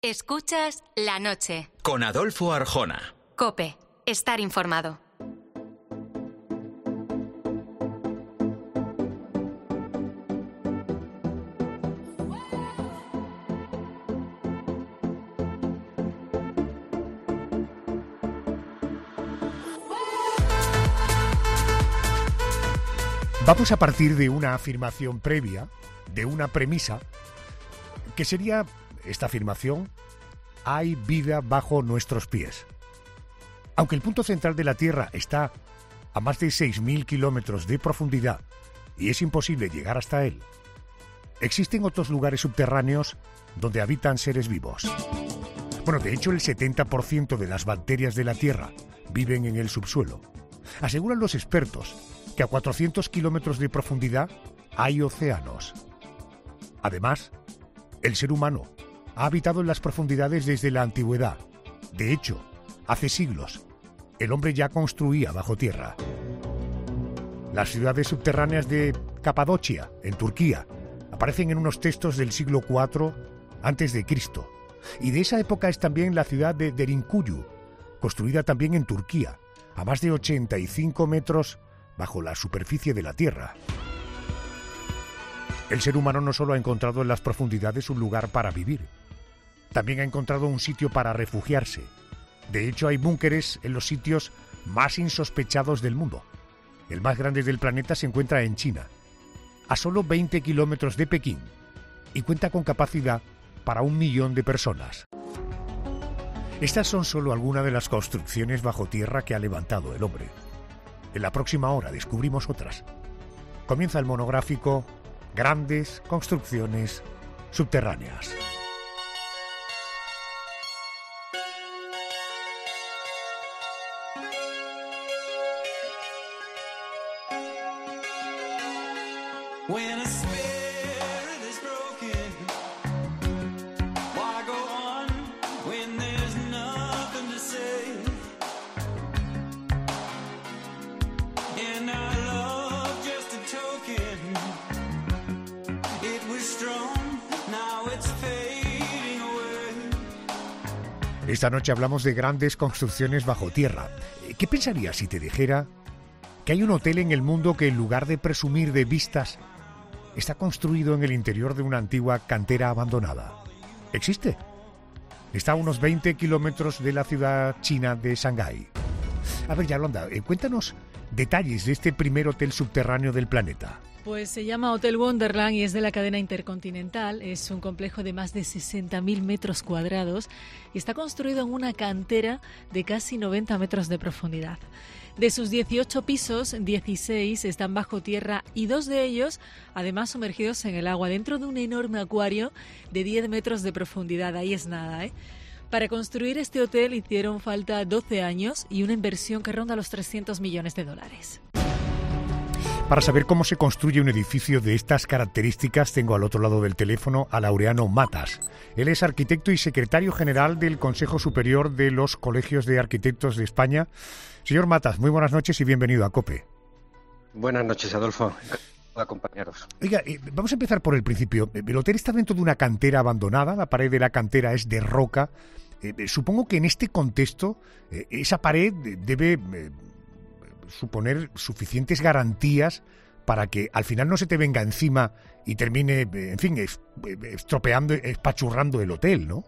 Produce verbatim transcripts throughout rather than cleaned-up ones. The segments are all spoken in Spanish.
Escuchas La Noche. Con Adolfo Arjona. COPE. Estar informado. Vamos a partir de una afirmación previa, de una premisa, que sería esta afirmación: hay vida bajo nuestros pies. Aunque el punto central de la Tierra está a más de seis mil kilómetros de profundidad y es imposible llegar hasta él, existen otros lugares subterráneos donde habitan seres vivos. Bueno, de hecho, el setenta por ciento de las bacterias de la Tierra viven en el subsuelo. Aseguran los expertos que a cuatrocientos kilómetros de profundidad hay océanos. Además, el ser humano ha habitado en las profundidades desde la antigüedad. De hecho, hace siglos, el hombre ya construía bajo tierra. Las ciudades subterráneas de Capadocia, en Turquía, aparecen en unos textos del siglo cuatro antes de Cristo. Y de esa época es también la ciudad de Derinkuyu, construida también en Turquía, a más de ochenta y cinco metros bajo la superficie de la Tierra. El ser humano no solo ha encontrado en las profundidades un lugar para vivir, también ha encontrado un sitio para refugiarse. De hecho, hay búnkeres en los sitios más insospechados del mundo. El más grande del planeta se encuentra en China, a solo veinte kilómetros de Pekín, y cuenta con capacidad para un millón de personas. Estas son solo algunas de las construcciones bajo tierra que ha levantado el hombre. En la próxima hora descubrimos otras. Comienza el monográfico Grandes construcciones subterráneas. Esta noche hablamos de grandes construcciones bajo tierra. ¿Qué pensarías si te dijera que hay un hotel en el mundo que, en lugar de presumir de vistas, está construido en el interior de una antigua cantera abandonada? ¿Existe? Está a unos veinte kilómetros de la ciudad china de Shanghái. A ver, Yolanda, eh, cuéntanos detalles de este primer hotel subterráneo del planeta. Pues se llama Hotel Wonderland y es de la cadena Intercontinental. Es un complejo de más de sesenta mil metros cuadrados y está construido en una cantera de casi noventa metros de profundidad. De sus dieciocho pisos, dieciséis están bajo tierra y dos de ellos, además, sumergidos en el agua, dentro de un enorme acuario de diez metros de profundidad. Ahí es nada, ¿eh? Para construir este hotel hicieron falta doce años y una inversión que ronda los trescientos millones de dólares. Para saber cómo se construye un edificio de estas características, tengo al otro lado del teléfono a Laureano Matas. Él es arquitecto y secretario general del Consejo Superior de los Colegios de Arquitectos de España. Señor Matas, muy buenas noches y bienvenido a COPE. Buenas noches, Adolfo. Acompañaros. Oiga, eh, vamos a empezar por el principio. El hotel está dentro de una cantera abandonada, la pared de la cantera es de roca. Eh, eh, supongo que en este contexto eh, esa pared debe eh, suponer suficientes garantías para que al final no se te venga encima y termine, en fin, estropeando, espachurrando el hotel, ¿no?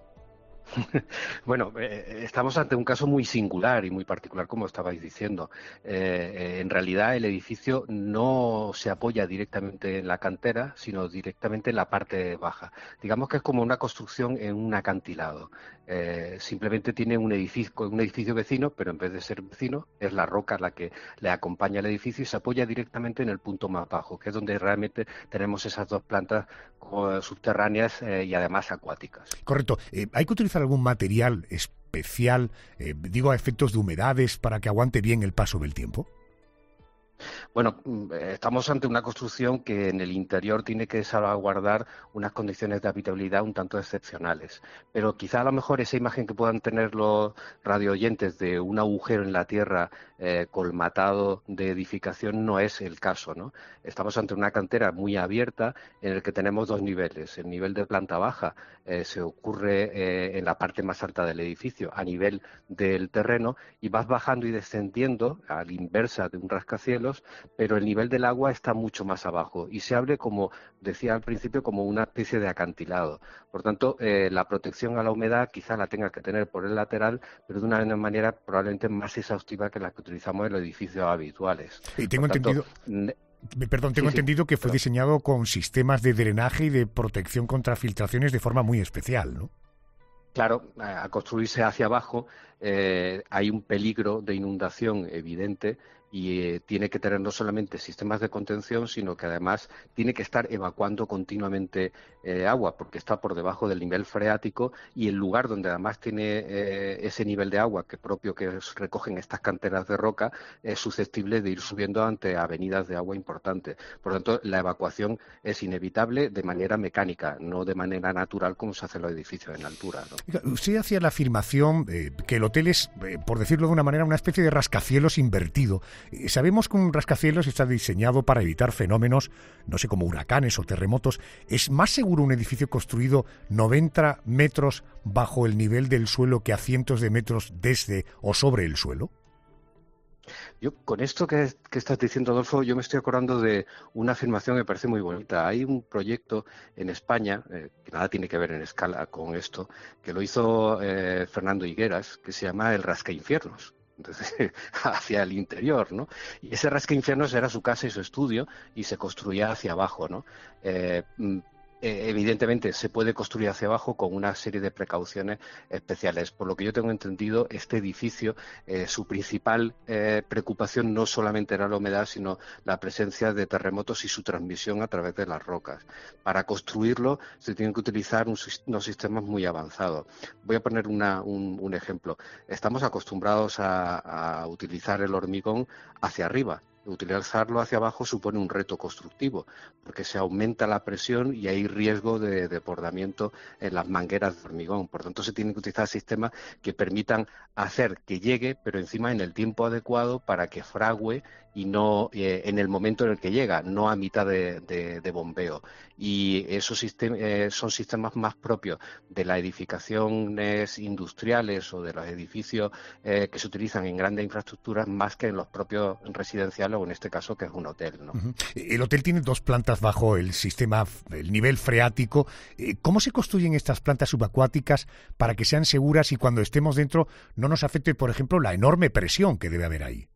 Bueno, eh, estamos ante un caso muy singular y muy particular, como estabais diciendo. Eh, eh, en realidad, el edificio no se apoya directamente en la cantera, sino directamente en la parte baja. Digamos que es como una construcción en un acantilado. Eh, simplemente tiene un edificio, un edificio vecino, pero en vez de ser vecino, es la roca la que le acompaña al edificio y se apoya directamente en el punto más bajo, que es donde realmente tenemos esas dos plantas subterráneas eh, y además acuáticas. Correcto. Eh, ¿Hay que utilizar algún material especial, eh, digo, a efectos de humedades, para que aguante bien el paso del tiempo? Bueno, estamos ante una construcción que en el interior tiene que salvaguardar unas condiciones de habitabilidad un tanto excepcionales. Pero quizá a lo mejor esa imagen que puedan tener los radioyentes de un agujero en la tierra eh, colmatado de edificación no es el caso, ¿no? Estamos ante una cantera muy abierta en el que tenemos dos niveles. El nivel de planta baja eh, se ocurre eh, en la parte más alta del edificio, a nivel del terreno, y vas bajando y descendiendo a la inversa de un rascacielos, pero el nivel del agua está mucho más abajo y se abre, como decía al principio, como una especie de acantilado. Por tanto, eh, la protección a la humedad quizá la tenga que tener por el lateral, pero de una manera probablemente más exhaustiva que la que utilizamos en los edificios habituales. Y tengo por tanto, entendido... Perdón, tengo sí, sí, entendido que fue claro. diseñado con sistemas de drenaje y de protección contra filtraciones de forma muy especial, ¿no? Claro, al construirse hacia abajo eh, hay un peligro de inundación evidente y eh, tiene que tener no solamente sistemas de contención, sino que además tiene que estar evacuando continuamente eh, agua, porque está por debajo del nivel freático, y el lugar donde además tiene eh, ese nivel de agua que propio que recogen estas canteras de roca es susceptible de ir subiendo ante avenidas de agua importantes. Por lo tanto, la evacuación es inevitable de manera mecánica, no de manera natural como se hace en los edificios en altura, ¿no? Usted hacía la afirmación eh, que el hotel es, eh, por decirlo de una manera, una especie de rascacielos invertido. Eh, sabemos que un rascacielos está diseñado para evitar fenómenos, no sé, como huracanes o terremotos. ¿Es más seguro un edificio construido noventa metros bajo el nivel del suelo que a cientos de metros desde o sobre el suelo? Yo, con esto que, que estás diciendo, Adolfo, yo me estoy acordando de una afirmación que me parece muy bonita. Hay un proyecto en España, eh, que nada tiene que ver en escala con esto, que lo hizo eh, Fernando Higueras, que se llama el Rascainfiernos. Entonces, hacia el interior, ¿no? Y ese rascainfiernos era su casa y su estudio, y se construía hacia abajo, ¿no? Eh, Evidentemente se puede construir hacia abajo con una serie de precauciones especiales. Por lo que yo tengo entendido, este edificio, eh, su principal eh, preocupación no solamente era la humedad, sino la presencia de terremotos y su transmisión a través de las rocas. Para construirlo se tienen que utilizar un, unos sistemas muy avanzados. Voy a poner una, un, un ejemplo. Estamos acostumbrados a, a utilizar el hormigón hacia arriba. Utilizarlo hacia abajo supone un reto constructivo, porque se aumenta la presión y hay riesgo de desbordamiento en las mangueras de hormigón. Por tanto, se tienen que utilizar sistemas que permitan hacer que llegue, pero encima en el tiempo adecuado para que fragüe y no eh, en el momento en el que llega, no a mitad de, de, de bombeo. Y esos sistemas eh, son sistemas más propios de las edificaciones industriales o de los edificios eh, que se utilizan en grandes infraestructuras, más que en los propios residenciales, o en este caso que es un hotel, ¿no? Uh-huh. El hotel tiene dos plantas bajo el sistema, el nivel freático. ¿Cómo se construyen estas plantas subacuáticas para que sean seguras y cuando estemos dentro no nos afecte, por ejemplo, la enorme presión que debe haber ahí?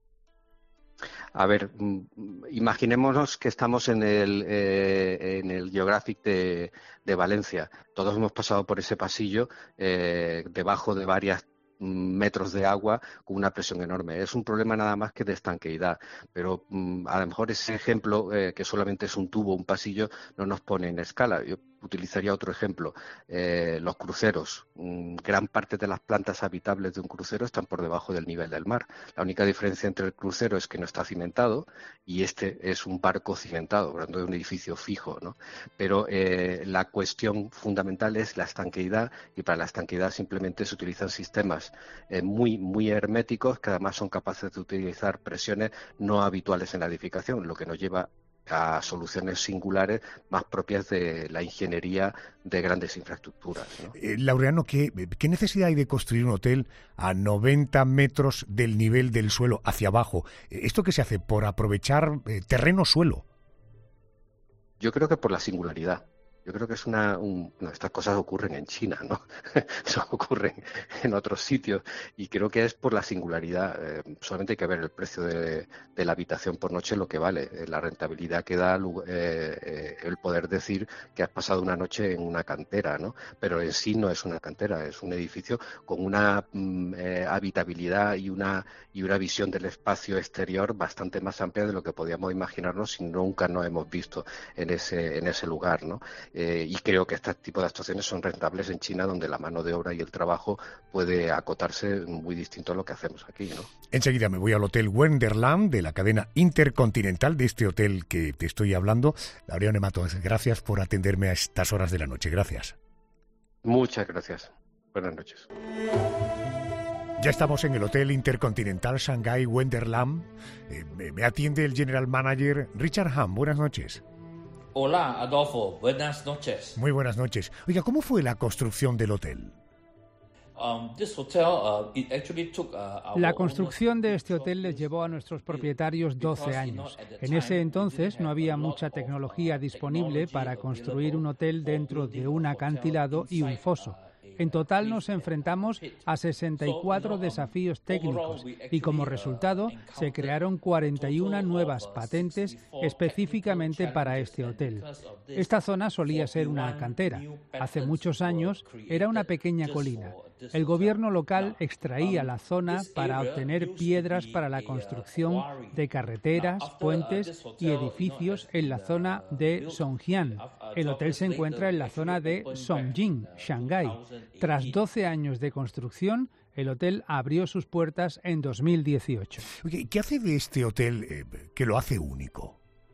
A ver, imaginémonos que estamos en el, eh, en el Geographic de, de Valencia. Todos hemos pasado por ese pasillo eh, debajo de varias metros de agua con una presión enorme. Es un problema nada más que de estanqueidad, pero um, a lo mejor ese ejemplo, eh, que solamente es un tubo, un pasillo, no nos pone en escala. Yo utilizaría otro ejemplo, eh, los cruceros. Um, gran parte de las plantas habitables de un crucero están por debajo del nivel del mar. La única diferencia entre el crucero es que no está cimentado y este es un barco cimentado, hablando de un edificio fijo, ¿no? Pero eh, la cuestión fundamental es la estanqueidad, y para la estanqueidad simplemente se utilizan sistemas eh, muy, muy herméticos, que además son capaces de utilizar presiones no habituales en la edificación, lo que nos lleva a soluciones singulares más propias de la ingeniería de grandes infraestructuras, ¿no? Eh, Laureano, ¿qué, ¿qué necesidad hay de construir un hotel a noventa metros del nivel del suelo hacia abajo? ¿Esto qué se hace? ¿Por aprovechar eh, terreno suelo? Yo creo que por la singularidad. Yo creo que es una... Un, no, estas cosas ocurren en China, ¿no? No ocurren en otros sitios. Y creo que es por la singularidad. Eh, solamente hay que ver el precio de, de la habitación por noche, lo que vale. Eh, la rentabilidad que da eh, eh, el poder decir que has pasado una noche en una cantera, ¿no? Pero en sí no es una cantera, es un edificio con una mm, eh, habitabilidad y una, y una visión del espacio exterior bastante más amplia de lo que podíamos imaginarnos si nunca nos hemos visto en ese, en ese lugar, ¿no? eh, y creo que este tipo de actuaciones son rentables en China, donde la mano de obra y el trabajo puede acotarse muy distinto a lo que hacemos aquí, ¿no? Enseguida me voy al Hotel Wonderland de la cadena Intercontinental, de este hotel que te estoy hablando. Laureano Matos, gracias por atenderme a estas horas de la noche. Gracias. Muchas gracias. Buenas noches. Ya estamos en el Hotel Intercontinental Shanghai Wonderland. Eh, me, me atiende el General Manager Richard Ham. Buenas noches. Hola, Adolfo. Buenas noches. Muy buenas noches. Oiga, ¿cómo fue la construcción del hotel? Um, this hotel, uh, it actually took, uh, our La construcción de este hotel les llevó a nuestros propietarios because, doce you años. know, at the En ese time, entonces we no didn't había have a lot mucha of, tecnología uh, disponible technology para construir un hotel available dentro for de building un a hotel acantilado y un inside, foso. uh, En total nos enfrentamos a sesenta y cuatro desafíos técnicos y como resultado se crearon cuarenta y una nuevas patentes específicamente para este hotel. Esta zona solía ser una cantera. Hace muchos años era una pequeña colina. El gobierno local extraía la zona para obtener piedras para la construcción de carreteras, puentes y edificios en la zona de Songjiang. El hotel se encuentra en la zona de Songjing, Shanghái. Tras doce años de construcción, el hotel abrió sus puertas en dos mil dieciocho. Oye, ¿qué hace de este hotel eh, que lo hace único?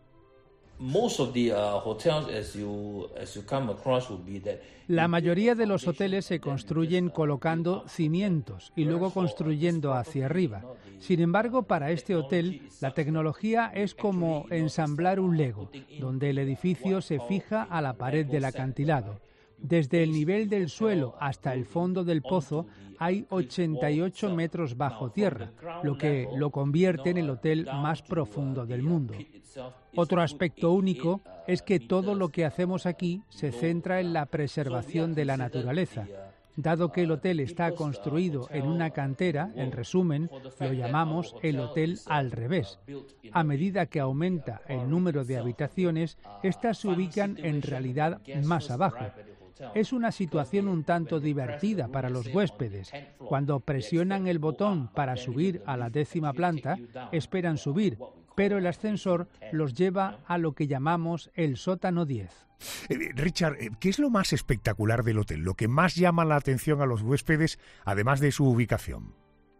most of the uh, hotels as you as you come across would be that La mayoría de los hoteles se construyen colocando cimientos y luego construyendo hacia arriba. Sin embargo, para este hotel, la tecnología es como ensamblar un Lego, donde el edificio se fija a la pared del acantilado. Desde el nivel del suelo hasta el fondo del pozo hay ochenta y ocho metros bajo tierra, lo que lo convierte en el hotel más profundo del mundo. Otro aspecto único es que todo lo que hacemos aquí se centra en la preservación de la naturaleza. Dado que el hotel está construido en una cantera, en resumen, lo llamamos el hotel al revés. A medida que aumenta el número de habitaciones, estas se ubican en realidad más abajo. Es una situación un tanto divertida para los huéspedes. Cuando presionan el botón para subir a la décima planta, esperan subir, pero el ascensor los lleva a lo que llamamos el sótano diez. Eh, Richard, ¿qué es lo más espectacular del hotel? Lo que más llama la atención a los huéspedes, además de su ubicación.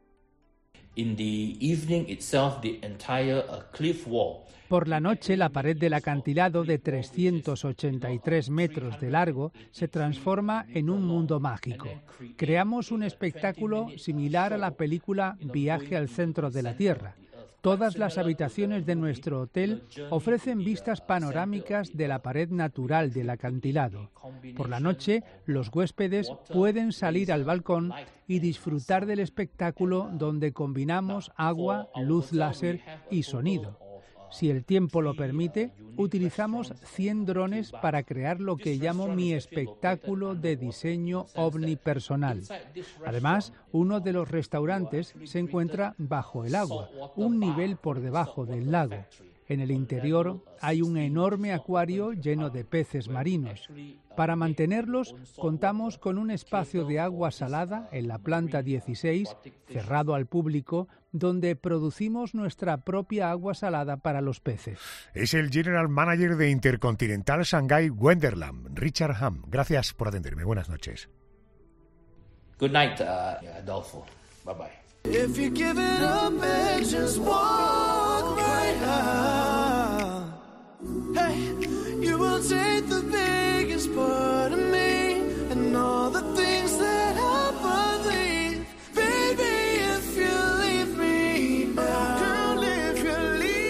in the evening itself, the entire uh, cliff wall. Por la noche, la pared del acantilado de trescientos ochenta y tres metros de largo se transforma en un mundo mágico. Creamos un espectáculo similar a la película Viaje al centro de la Tierra. Todas las habitaciones de nuestro hotel ofrecen vistas panorámicas de la pared natural del acantilado. Por la noche, los huéspedes pueden salir al balcón y disfrutar del espectáculo donde combinamos agua, luz láser y sonido. Si el tiempo lo permite, utilizamos cien drones para crear lo que llamo mi espectáculo de diseño omnipersonal. Además, uno de los restaurantes se encuentra bajo el agua, un nivel por debajo del lago. En el interior hay un enorme acuario lleno de peces marinos. Para mantenerlos, contamos con un espacio de agua salada en la planta dieciséis, cerrado al público, donde producimos nuestra propia agua salada para los peces. Es el General Manager de Intercontinental Shanghai Wonderland, Richard Ham. Gracias por atenderme. Buenas noches. Good night, uh, Adolfo. Bye bye. If you give it up and just walk right out, hey, you will take the biggest part of me and all the things that I believe. Baby, if you leave me now, girl, if you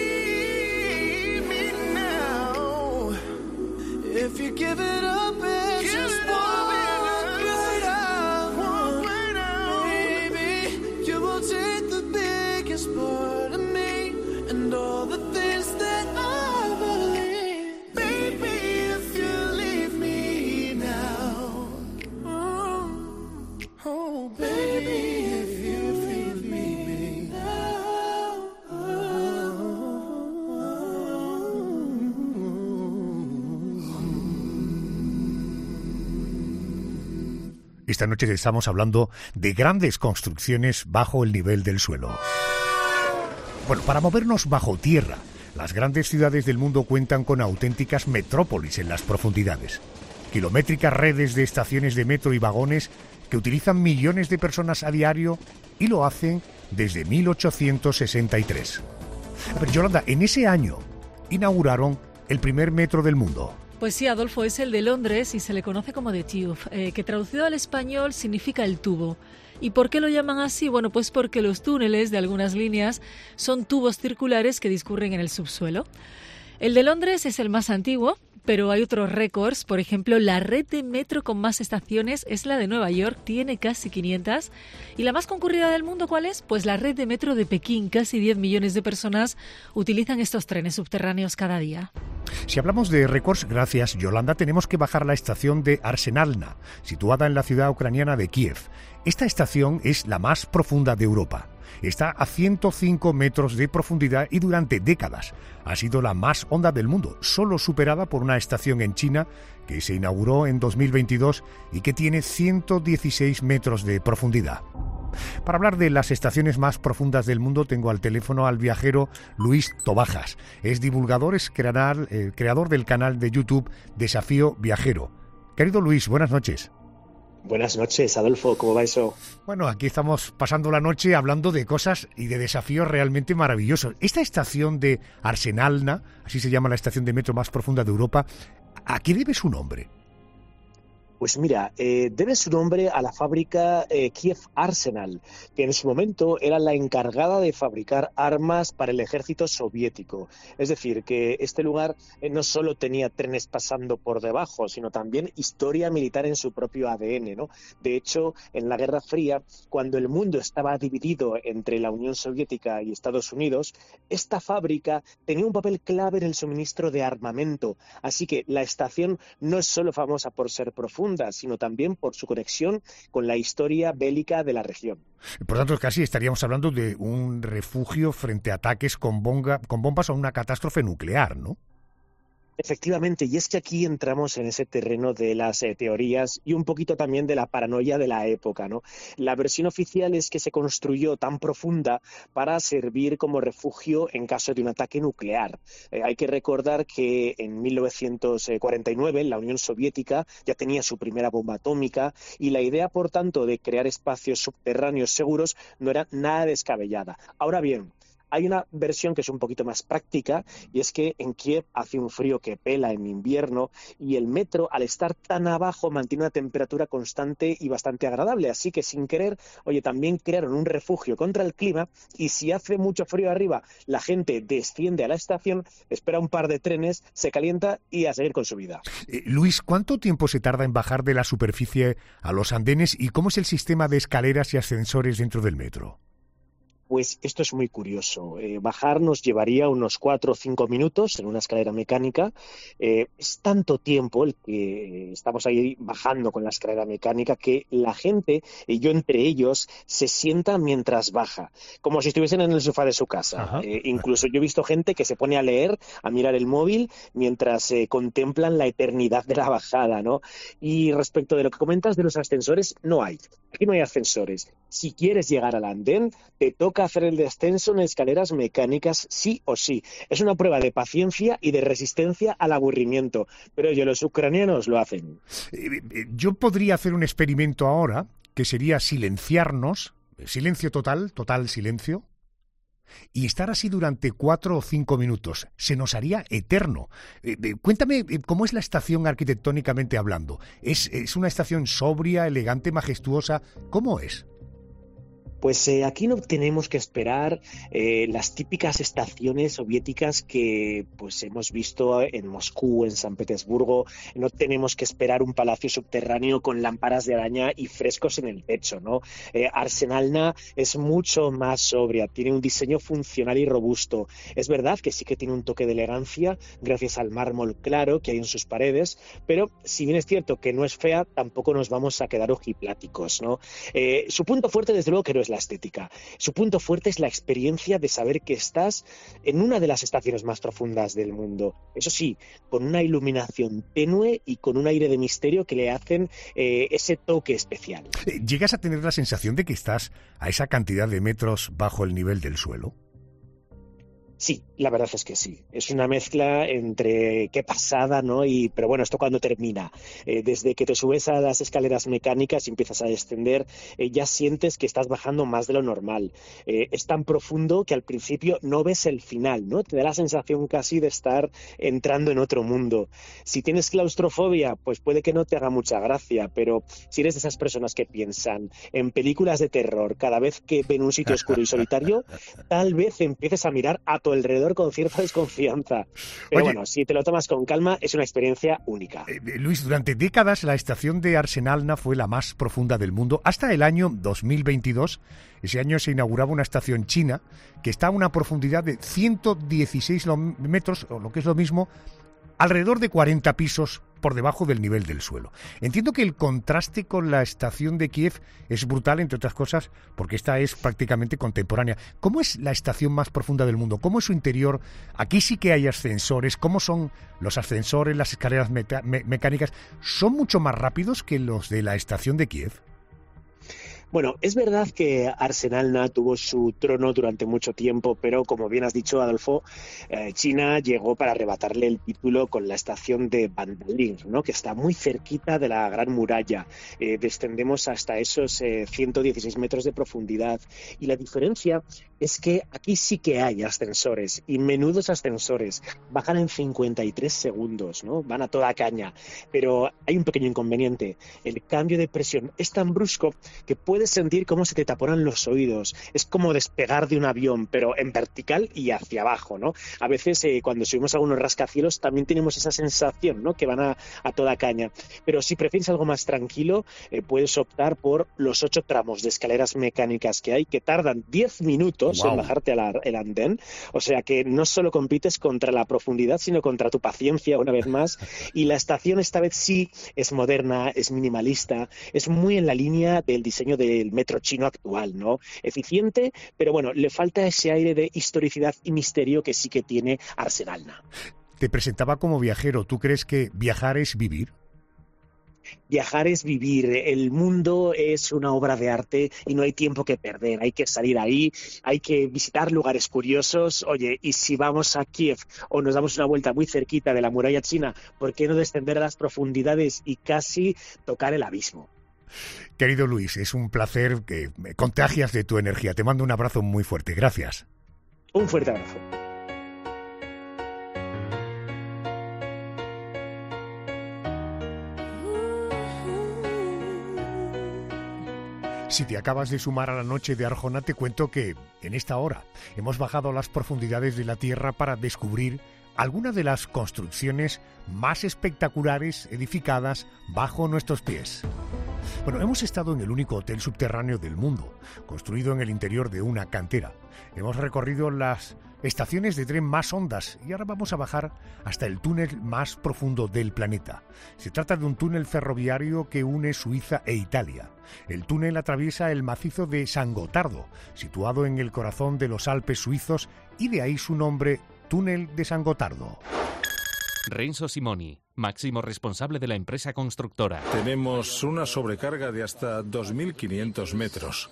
leave me now, if you give it up and give just walk right out, walk right out, baby, you will take the biggest part of me and all the things that I believe. Baby, if you leave me now, oh, oh baby, if you leave me now, Esta noche estamos hablando de grandes construcciones bajo el nivel del suelo. Bueno, para movernos bajo tierra Las grandes ciudades del mundo cuentan con auténticas metrópolis en las profundidades. Kilométricas redes de estaciones de metro y vagones que utilizan millones de personas a diario y lo hacen desde mil ochocientos sesenta y tres. A ver, Yolanda, en ese año inauguraron el primer metro del mundo. Pues sí, Adolfo, es el de Londres y se le conoce como The Tube, eh, que traducido al español significa el tubo. ¿Y por qué lo llaman así? Bueno, pues porque los túneles de algunas líneas son tubos circulares que discurren en el subsuelo. El de Londres es el más antiguo, pero hay otros récords. Por ejemplo, la red de metro con más estaciones es la de Nueva York, tiene casi quinientas. ¿Y la más concurrida del mundo cuál es? Pues la red de metro de Pekín. Casi diez millones de personas utilizan estos trenes subterráneos cada día. Si hablamos de récords, gracias, Yolanda, tenemos que bajar la estación de Arsenalna, situada en la ciudad ucraniana de Kiev. Esta estación es la más profunda de Europa. Está a ciento cinco metros de profundidad y durante décadas ha sido la más honda del mundo, solo superada por una estación en China que se inauguró en dos mil veintidós y que tiene ciento dieciséis metros de profundidad. Para hablar de las estaciones más profundas del mundo tengo al teléfono al viajero Luis Tobajas. Es divulgador, es creador, eh, creador del canal de YouTube Desafío Viajero. Querido Luis, buenas noches. Buenas noches, Adolfo, ¿cómo va eso? Bueno, aquí estamos pasando la noche hablando de cosas y de desafíos realmente maravillosos. Esta estación de Arsenalna, así se llama la estación de metro más profunda de Europa, ¿a qué debe su nombre? Pues mira, eh, debe su nombre a la fábrica eh, Kiev Arsenal, que en su momento era la encargada de fabricar armas para el ejército soviético. Es decir, que este lugar eh, no solo tenía trenes pasando por debajo, sino también historia militar en su propio A D N, ¿no? De hecho, en la Guerra Fría, cuando el mundo estaba dividido entre la Unión Soviética y Estados Unidos, esta fábrica tenía un papel clave en el suministro de armamento. Así que la estación no es solo famosa por ser profunda, sino también por su conexión con la historia bélica de la región. Por tanto, casi estaríamos hablando de un refugio frente a ataques con, bonga, con bombas o una catástrofe nuclear, ¿no? Efectivamente, y es que aquí entramos en ese terreno de las eh, teorías y un poquito también de la paranoia de la época, ¿no? La versión oficial es que se construyó tan profunda para servir como refugio en caso de un ataque nuclear. Eh, hay que recordar que en mil novecientos cuarenta y nueve la Unión Soviética ya tenía su primera bomba atómica y la idea, por tanto, de crear espacios subterráneos seguros no era nada descabellada. Ahora bien, hay una versión que es un poquito más práctica y es que en Kiev hace un frío que pela en invierno y el metro, al estar tan abajo, mantiene una temperatura constante y bastante agradable. Así que sin querer, oye, también crearon un refugio contra el clima y si hace mucho frío arriba, la gente desciende a la estación, espera un par de trenes, se calienta y a seguir con su vida. Eh, Luis, ¿cuánto tiempo se tarda en bajar de la superficie a los andenes y cómo es el sistema de escaleras y ascensores dentro del metro? Pues esto es muy curioso. Eh, bajar nos llevaría unos cuatro o cinco minutos en una escalera mecánica. Eh, es tanto tiempo el que estamos ahí bajando con la escalera mecánica que la gente, y yo entre ellos, se sienta mientras baja, como si estuviesen en el sofá de su casa. Eh, incluso yo he visto gente que se pone a leer, a mirar el móvil, mientras eh, contemplan la eternidad de la bajada, ¿no? Y respecto de lo que comentas de los ascensores, no hay. Aquí no hay ascensores. Si quieres llegar al andén, te toca hacer el descenso en escaleras mecánicas sí o sí. Es una prueba de paciencia y de resistencia al aburrimiento. Pero oye, los ucranianos lo hacen. Yo podría hacer un experimento ahora, que sería silenciarnos, silencio total, total silencio, y estar así durante cuatro o cinco minutos. Se nos haría eterno. Eh, eh, cuéntame eh, cómo es la estación arquitectónicamente hablando. ¿Es, es una estación sobria, elegante, majestuosa? ¿Cómo es? Pues eh, aquí no tenemos que esperar eh, las típicas estaciones soviéticas que pues hemos visto en Moscú, en San Petersburgo. No tenemos que esperar un palacio subterráneo con lámparas de araña y frescos en el techo, ¿no? Eh, Arsenalna es mucho más sobria, tiene un diseño funcional y robusto. Es verdad que sí que tiene un toque de elegancia gracias al mármol claro que hay en sus paredes, pero si bien es cierto que no es fea, tampoco nos vamos a quedar ojipláticos, ¿no? Eh, su punto fuerte, desde luego, que no es la estética. Su punto fuerte es la experiencia de saber que estás en una de las estaciones más profundas del mundo. Eso sí, con una iluminación tenue y con un aire de misterio que le hacen eh, ese toque especial. ¿Llegas a tener la sensación de que estás a esa cantidad de metros bajo el nivel del suelo? Sí, la verdad es que sí. Es una mezcla entre qué pasada, ¿no? Y, pero bueno, ¿esto cuando termina? Eh, desde que te subes a las escaleras mecánicas y empiezas a descender, eh, ya sientes que estás bajando más de lo normal. Eh, es tan profundo que al principio no ves el final, ¿no? Te da la sensación casi de estar entrando en otro mundo. Si tienes claustrofobia, pues puede que no te haga mucha gracia, pero si eres de esas personas que piensan en películas de terror cada vez que ven un sitio oscuro y solitario, tal vez empieces a mirar a tu alrededor con cierta desconfianza. Pero Oye, bueno, si te lo tomas con calma, es una experiencia única. Eh, Luis, durante décadas la estación de Arsenalna fue la más profunda del mundo. Hasta el año dos mil veintidós, ese año se inauguraba una estación china que está a una profundidad de ciento dieciséis metros, o lo que es lo mismo, alrededor de cuarenta pisos por debajo del nivel del suelo. Entiendo que el contraste con la estación de Kiev es brutal, entre otras cosas, porque esta es prácticamente contemporánea. ¿Cómo es la estación más profunda del mundo? ¿Cómo es su interior? Aquí sí que hay ascensores. ¿Cómo son los ascensores, las escaleras meca- me- mecánicas? ¿Son mucho más rápidos que los de la estación de Kiev? Bueno, es verdad que Arsenalna tuvo su trono durante mucho tiempo, pero como bien has dicho, Adolfo, eh, China llegó para arrebatarle el título con la estación de Bandalin, ¿no? Que está muy cerquita de la Gran Muralla. Eh, descendemos hasta esos eh, ciento dieciséis metros de profundidad. Y la diferencia es que aquí sí que hay ascensores, y menudos ascensores. Bajan en cincuenta y tres segundos, ¿no? Van a toda caña. Pero hay un pequeño inconveniente. El cambio de presión es tan brusco que puede sentir cómo se te taponan los oídos. Es como despegar de un avión, pero en vertical y hacia abajo, ¿no? A veces eh, cuando subimos a algunos rascacielos también tenemos esa sensación, ¿no? Que van a, a toda caña. Pero si prefieres algo más tranquilo, eh, puedes optar por los ocho tramos de escaleras mecánicas que hay, que tardan diez minutos wow. en bajarte al andén. O sea que no solo compites contra la profundidad, sino contra tu paciencia una vez más. Y la estación esta vez sí es moderna, es minimalista, es muy en la línea del diseño de el metro chino actual, ¿no? Eficiente, pero bueno, le falta ese aire de historicidad y misterio que sí que tiene Arsenalna. Te presentaba como viajero. ¿Tú crees que viajar es vivir? Viajar es vivir, el mundo es una obra de arte y no hay tiempo que perder, hay que salir ahí, hay que visitar lugares curiosos. Oye, y si vamos a Kiev o nos damos una vuelta muy cerquita de la muralla china, ¿por qué no descender a las profundidades y casi tocar el abismo? Querido Luis, es un placer que me contagias de tu energía. Te mando un abrazo muy fuerte. Gracias. Un fuerte abrazo. Si te acabas de sumar a la noche de Arjona, te cuento que en esta hora hemos bajado a las profundidades de la Tierra para descubrir algunas de las construcciones más espectaculares edificadas bajo nuestros pies. Bueno, hemos estado en el único hotel subterráneo del mundo, construido en el interior de una cantera. Hemos recorrido las estaciones de tren más hondas y ahora vamos a bajar hasta el túnel más profundo del planeta. Se trata de un túnel ferroviario que une Suiza e Italia. El túnel atraviesa el macizo de San Gotardo, situado en el corazón de los Alpes suizos, y de ahí su nombre, Túnel de San Gotardo. Renzo Simoni, máximo responsable de la empresa constructora. Tenemos una sobrecarga de hasta dos mil quinientos metros.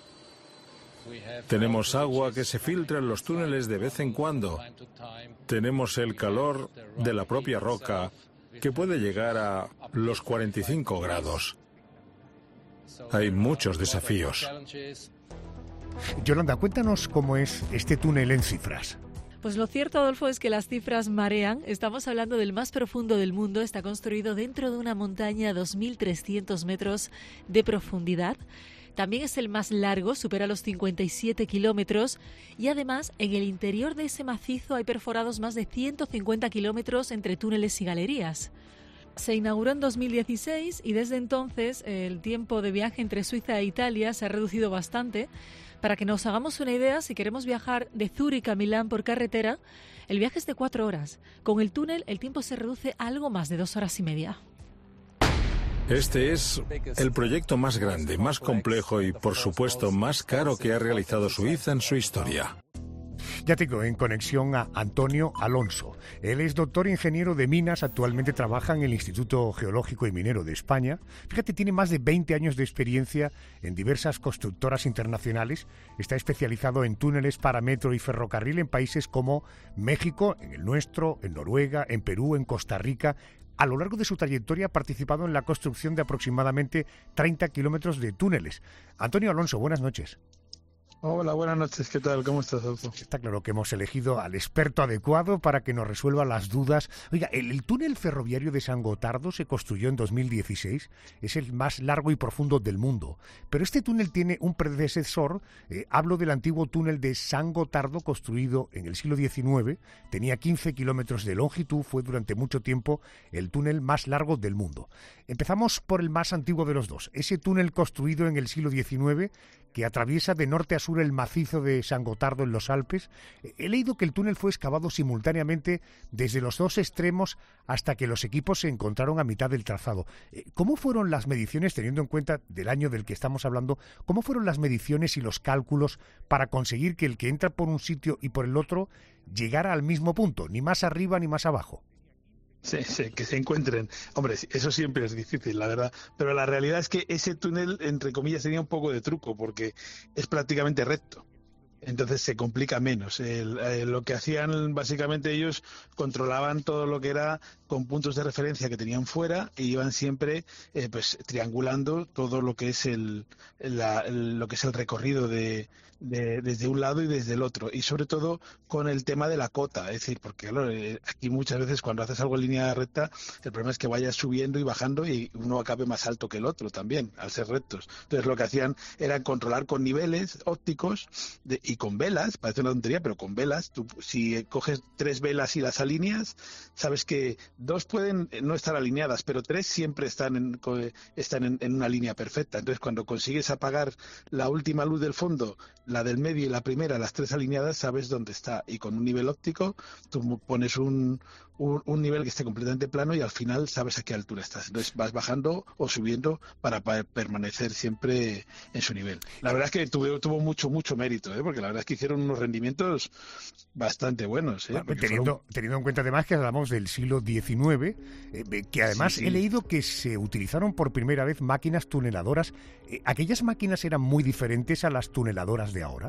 Tenemos agua que se filtra en los túneles de vez en cuando. Tenemos el calor de la propia roca, que puede llegar a los cuarenta y cinco grados. Hay muchos desafíos. Yolanda, cuéntanos cómo es este túnel en cifras. Pues lo cierto, Adolfo, es que las cifras marean. Estamos hablando del más profundo del mundo. Está construido dentro de una montaña a dos mil trescientos metros de profundidad. También es el más largo, supera los cincuenta y siete kilómetros. Y además, en el interior de ese macizo hay perforados más de ciento cincuenta kilómetros entre túneles y galerías. Se inauguró en dos mil dieciséis y desde entonces el tiempo de viaje entre Suiza e Italia se ha reducido bastante. Para que nos hagamos una idea, si queremos viajar de Zúrich a Milán por carretera, el viaje es de cuatro horas. Con el túnel, el tiempo se reduce a algo más de dos horas y media. Este es el proyecto más grande, más complejo y, por supuesto, más caro que ha realizado Suiza en su historia. Ya tengo en conexión a Antonio Alonso. Él es doctor ingeniero de minas, actualmente trabaja en el Instituto Geológico y Minero de España. Fíjate, tiene más de veinte años de experiencia en diversas constructoras internacionales. Está especializado en túneles para metro y ferrocarril en países como México, en el nuestro, en Noruega, en Perú, en Costa Rica. A lo largo de su trayectoria ha participado en la construcción de aproximadamente treinta kilómetros de túneles. Antonio Alonso, buenas noches. Hola, buenas noches. ¿Qué tal? ¿Cómo estás, Adolfo? Está claro que hemos elegido al experto adecuado para que nos resuelva las dudas. Oiga, el, el túnel ferroviario de San Gotardo se construyó en dos mil dieciséis. Es el más largo y profundo del mundo. Pero este túnel tiene un predecesor. Eh, hablo del antiguo túnel de San Gotardo, construido en el siglo diecinueve. Tenía quince kilómetros de longitud. Fue durante mucho tiempo el túnel más largo del mundo. Empezamos por el más antiguo de los dos. Ese túnel construido en el siglo diecinueve, que atraviesa de norte a sur el macizo de San Gotardo en los Alpes. He leído que el túnel fue excavado simultáneamente desde los dos extremos hasta que los equipos se encontraron a mitad del trazado. ¿Cómo fueron las mediciones, teniendo en cuenta del año del que estamos hablando, cómo fueron las mediciones y los cálculos para conseguir que el que entra por un sitio y por el otro llegara al mismo punto, ni más arriba ni más abajo? Sí, sí, que se encuentren. Hombre, eso siempre es difícil, la verdad. Pero la realidad es que ese túnel, entre comillas, tenía un poco de truco porque es prácticamente recto. Entonces se complica menos. El, eh, lo que hacían, básicamente, ellos controlaban todo lo que era con puntos de referencia que tenían fuera y iban siempre eh, pues triangulando todo lo que es el, la, el lo que es el recorrido de, de desde un lado y desde el otro, y sobre todo con el tema de la cota, es decir, porque claro, eh, aquí muchas veces cuando haces algo en línea recta el problema es que vayas subiendo y bajando y uno acabe más alto que el otro también al ser rectos. Entonces lo que hacían era controlar con niveles ópticos de, y con velas, parece una tontería, pero con velas, tú si coges tres velas y las alineas, sabes que dos pueden no estar alineadas, pero tres siempre están en, están en, en una línea perfecta. Entonces cuando consigues apagar la última luz del fondo, la del medio y la primera, las tres alineadas, sabes dónde está. Y con un nivel óptico tú pones un, un, un nivel que esté completamente plano y al final sabes a qué altura estás. Entonces vas bajando o subiendo para, para permanecer siempre en su nivel. La verdad es que tuvo, tuvo mucho, mucho mérito, ¿eh? Porque la verdad es que hicieron unos rendimientos bastante buenos. ¿eh? Teniendo, fueron... teniendo en cuenta además que hablamos del siglo diecinueve, eh, que además sí, sí. he leído que se utilizaron por primera vez máquinas tuneladoras. Eh, ¿Aquellas máquinas eran muy diferentes a las tuneladoras de ahora?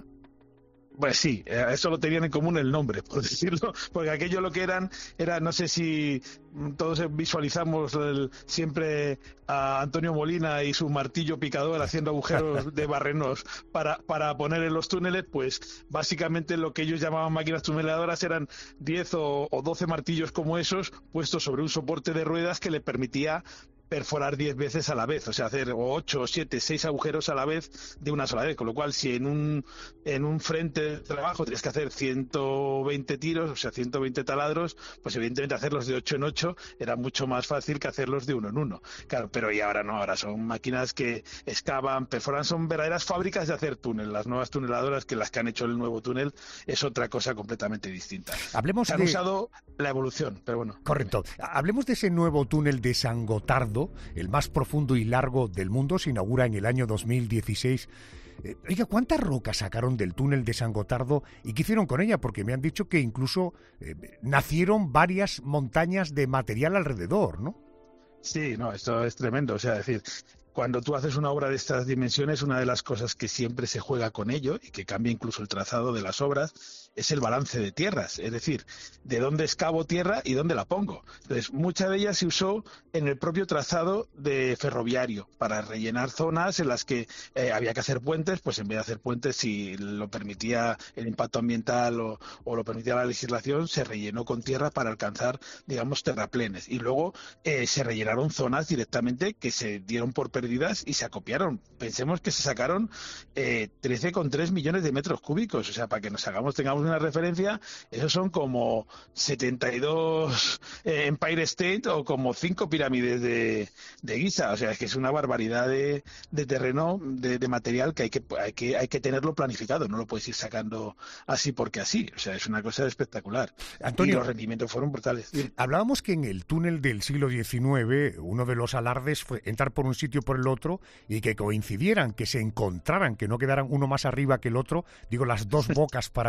Pues sí, eso lo tenían en común el nombre, por decirlo, porque aquello lo que eran, era, no sé si todos visualizamos el, siempre a Antonio Molina y su martillo picador haciendo agujeros de barrenos para, para poner en los túneles, pues básicamente lo que ellos llamaban máquinas tuneladoras eran diez o, o doce martillos como esos puestos sobre un soporte de ruedas que le permitía perforar diez veces a la vez, o sea, hacer ocho, siete, seis agujeros a la vez de una sola vez, con lo cual si en un en un frente de trabajo tienes que hacer ciento veinte tiros, o sea, ciento veinte taladros, pues evidentemente hacerlos de ocho en ocho era mucho más fácil que hacerlos de uno en uno. Claro, pero y ahora no, ahora son máquinas que excavan, perforan, son verdaderas fábricas de hacer túnel. Las nuevas tuneladoras, que las que han hecho el nuevo túnel, es otra cosa completamente distinta. Hablemos Se han de... usado la evolución, pero bueno. Correcto. Hablemos de ese nuevo túnel de San Gotardo, el más profundo y largo del mundo. Se inaugura en el año dos mil dieciséis. Eh, oiga, ¿cuántas rocas sacaron del túnel de San Gotardo y qué hicieron con ella? Porque me han dicho que incluso eh, nacieron varias montañas de material alrededor, ¿no? Sí, no, esto es tremendo. O sea, es decir, cuando tú haces una obra de estas dimensiones, una de las cosas que siempre se juega con ello y que cambia incluso el trazado de las obras es el balance de tierras, es decir, de dónde excavo tierra y dónde la pongo. Entonces, mucha de ella se usó en el propio trazado de ferroviario para rellenar zonas en las que eh, había que hacer puentes, pues en vez de hacer puentes, si lo permitía el impacto ambiental o, o lo permitía la legislación, se rellenó con tierra para alcanzar, digamos, terraplenes. Y luego eh, se rellenaron zonas directamente que se dieron por perdidas y se acopiaron. Pensemos que se sacaron eh, trece coma tres millones de metros cúbicos, o sea, para que nos hagamos, tengamos una referencia, esos son como setenta y dos eh, Empire State o como cinco pirámides de, de Giza, o sea, es que es una barbaridad de, de terreno, de, de material que hay que, hay que hay que tenerlo planificado, no lo puedes ir sacando así porque así, o sea, es una cosa espectacular. Antonio, y los rendimientos fueron brutales. Sí. Hablábamos que en el túnel del siglo diecinueve uno de los alardes fue entrar por un sitio por el otro y que coincidieran, que se encontraran, que no quedaran uno más arriba que el otro, digo, las dos bocas para comunicar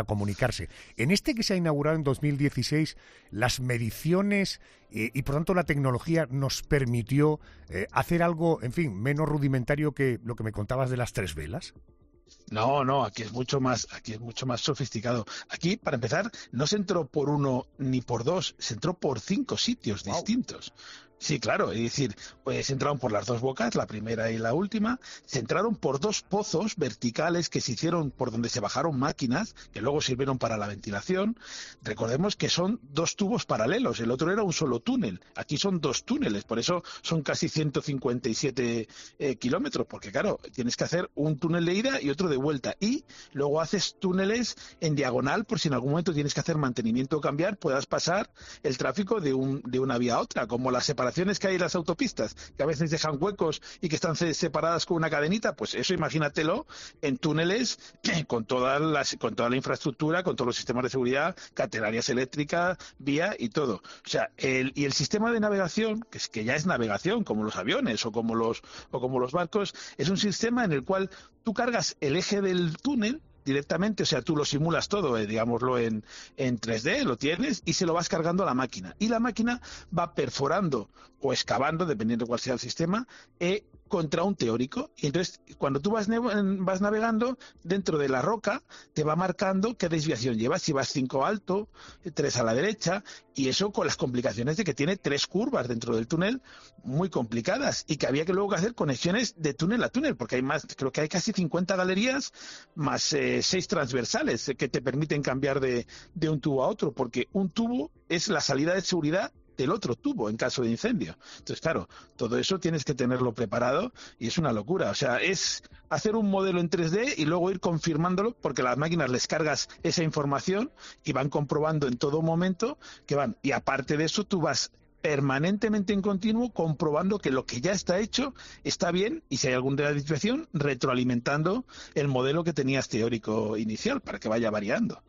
acercarse. En este que se ha inaugurado en dos mil dieciséis, las mediciones eh, y por tanto la tecnología nos permitió eh, hacer algo, en fin, menos rudimentario que lo que me contabas de las tres velas. No, no, aquí es mucho más, aquí es mucho más sofisticado. Aquí, para empezar, no se entró por uno ni por dos, se entró por cinco sitios wow. distintos. Sí, claro, es decir, pues entraron por las dos bocas, la primera y la última, se entraron por dos pozos verticales que se hicieron por donde se bajaron máquinas, que luego sirvieron para la ventilación. Recordemos que son dos tubos paralelos, el otro era un solo túnel, aquí son dos túneles, por eso son casi ciento cincuenta y siete eh, kilómetros, porque claro, tienes que hacer un túnel de ida y otro de vuelta, y luego haces túneles en diagonal por si en algún momento tienes que hacer mantenimiento o cambiar, puedas pasar el tráfico de, un, de una vía a otra, como la separación que hay en las autopistas, que a veces dejan huecos y que están separadas con una cadenita, pues eso imagínatelo en túneles con toda, las, con toda la infraestructura, con todos los sistemas de seguridad, catenarias eléctricas, vía y todo. O sea, el, y el sistema de navegación, que, es, que ya es navegación, como los aviones o como los, o como los barcos, es un sistema en el cual tú cargas el eje del túnel directamente, o sea, tú lo simulas todo, eh, digámoslo, en, en tres D, lo tienes y se lo vas cargando a la máquina. Y la máquina va perforando o excavando, dependiendo de cuál sea el sistema, eh, contra un teórico. Y entonces, cuando tú vas, vas navegando, dentro de la roca, te va marcando qué desviación llevas, si vas cinco alto, tres a la derecha, y eso con las complicaciones de que tiene tres curvas dentro del túnel muy complicadas, y que había que luego hacer conexiones de túnel a túnel, porque hay más, creo que hay casi cincuenta galerías, más eh, seis transversales, eh, que te permiten cambiar de, de un tubo a otro, porque un tubo es la salida de seguridad del otro tubo en caso de incendio. Entonces, claro, todo eso tienes que tenerlo preparado y es una locura. O sea, es hacer un modelo en tres D y luego ir confirmándolo, porque a las máquinas les cargas esa información y van comprobando en todo momento que van. Y aparte de eso, tú vas permanentemente en continuo comprobando que lo que ya está hecho está bien, y si hay alguna desviación, retroalimentando el modelo que tenías teórico inicial para que vaya variando.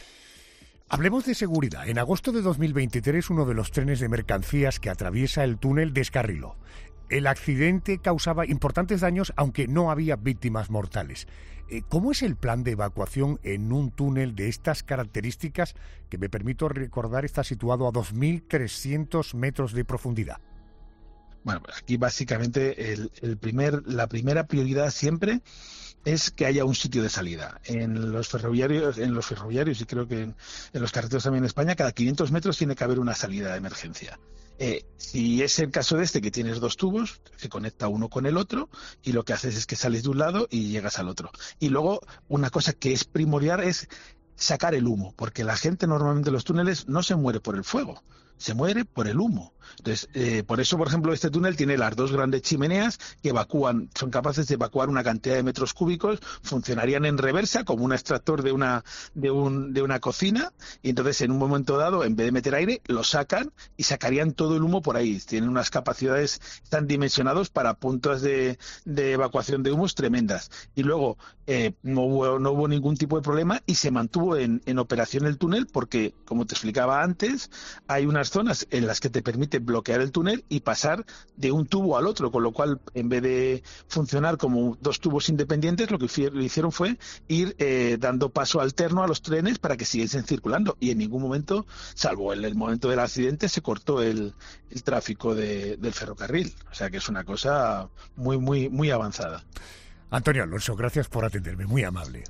Hablemos de seguridad. En agosto de dos mil veintitrés, uno de los trenes de mercancías que atraviesa el túnel descarriló. El accidente causaba importantes daños, aunque no había víctimas mortales. ¿Cómo es el plan de evacuación en un túnel de estas características, que, me permito recordar, está situado a dos mil trescientos metros de profundidad? Bueno, aquí básicamente el, el primer, la primera prioridad siempre es que haya un sitio de salida. En los ferroviarios, en los ferroviarios y creo que en, en los carreteros también en España, cada quinientos metros tiene que haber una salida de emergencia. Eh, si es el caso de este, que tienes dos tubos, se conecta uno con el otro y lo que haces es que sales de un lado y llegas al otro. Y luego, una cosa que es primordial es sacar el humo, porque la gente normalmente en los túneles no se muere por el fuego, se muere por el humo. Entonces, eh, por eso, por ejemplo, este túnel tiene las dos grandes chimeneas que evacúan, son capaces de evacuar una cantidad de metros cúbicos, funcionarían en reversa como un extractor de una de un de una cocina, y entonces en un momento dado, en vez de meter aire, lo sacan y sacarían todo el humo por ahí. Tienen unas capacidades, están dimensionados para puntos de, de evacuación de humos tremendas. Y luego eh, no hubo no hubo ningún tipo de problema y se mantuvo en, en operación el túnel, porque, como te explicaba antes, hay unas zonas en las que te permite bloquear el túnel y pasar de un tubo al otro, con lo cual, en vez de funcionar como dos tubos independientes, lo que hicieron fue ir eh, dando paso alterno a los trenes para que siguiesen circulando, y en ningún momento, salvo en el momento del accidente, se cortó el, el tráfico de, del ferrocarril. O sea que es una cosa muy, muy, muy avanzada. Antonio Alonso, gracias por atenderme, muy amable.